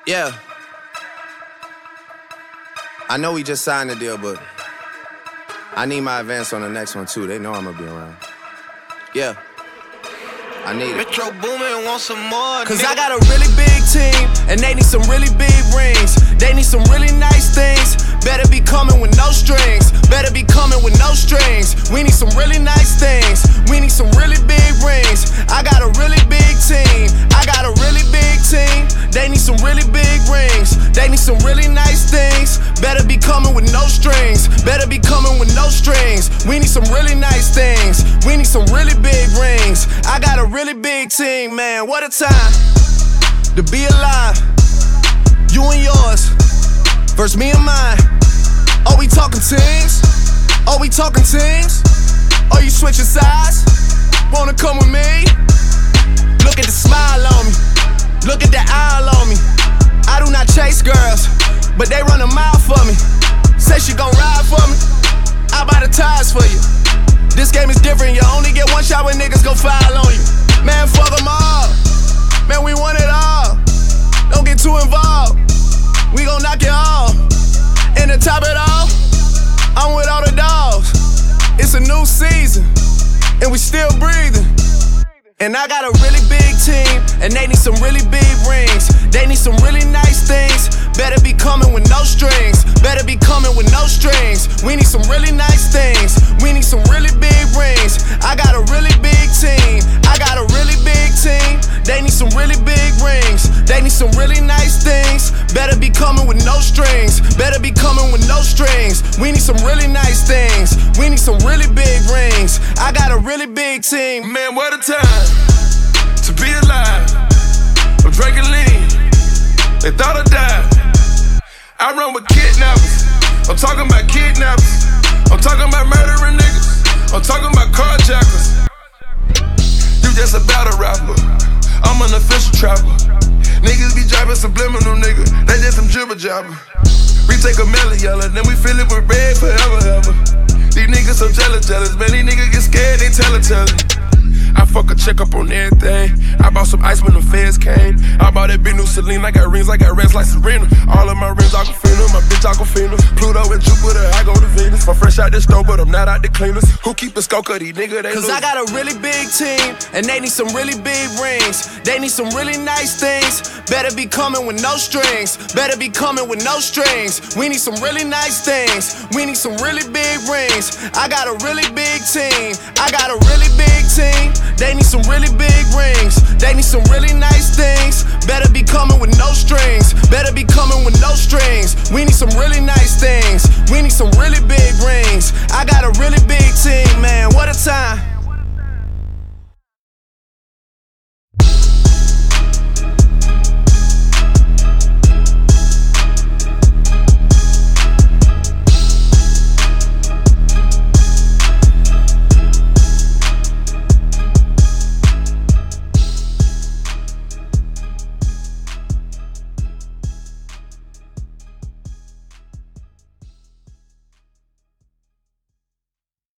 Yeah. I know we just signed the deal, but I need my advance on the next one too. They know I'm gonna be around. Yeah. I need it. Metro Boomin want some more. Cause I got a really big team, and they need some really big rings. They need some really nice things. Better be coming with no strings. Better be coming with no strings. We need some really nice things. We need some really big rings. I got a really big team. I got a really big team. They need some really big rings. They need some really nice things. Better be coming with no strings. Better be coming with no strings. We need some really nice things. We need some really big rings. I got a really big team, man. What a time to be alive. You and yours versus me and mine. Are we talking teams? Are we talking teams? Are you switching sides? Wanna come with me? Look at the smile on me. Look at the eye on me. I do not chase girls, but they run a mile for me. Say she gon' ride for me. I buy the tires for you. This game is different. You only get one shot when niggas go foul on you. Man, fuck them all. Man, we want it all. Don't get too involved. We gon' knock it off. And to top it off, I'm with all the dogs. It's a new season, and we still breathing. And I got a really big team, and they need some really big rings. They need some really nice things. Better be coming with no strings. Better be coming with no strings. We need some really nice things. We need some really big rings. I got a really big team. I got a really big team. They need some really big rings. They need some really nice things. Better be coming with no strings. Better be coming with no strings. We need some really nice things. We need some really big rings. I got a really big team. Man, what a time to be alive. I'm drinking lean. They thought I died. I run with kidnappers. I'm talking about kidnappers. I'm talking about murdering niggas. I'm talking about carjackers. You just a battle rapper. I'm an official trapper. Niggas be dropping subliminal, nigga. They just some jibber jabber. We take a melon yellow, then we fill it with red forever, ever. These niggas so jealous. Man, these niggas get scared, they tell it. I fuck a check up on everything. I bought some ice when the feds came. I bought that big new Celine. I got rings, I got rings like Serena. All of my rings Aquafina, my bitch Aquafina. Pluto and Jupiter, I go to Venus. I'm fresh out the stove, but I'm not out the cleaners. Who keep the scope of these niggas? They Cause lose. I got a really big team, and they need some really big rings. They need some really nice things. Better be coming with no strings. Better be coming with no strings. We need some really nice things. We need some really big rings. I got a really big team. I got a really big team. They need some really big rings. They need some really nice things. Better be coming with no strings. Better be coming with no strings. We need some really nice things. We need some really big rings. I got a really big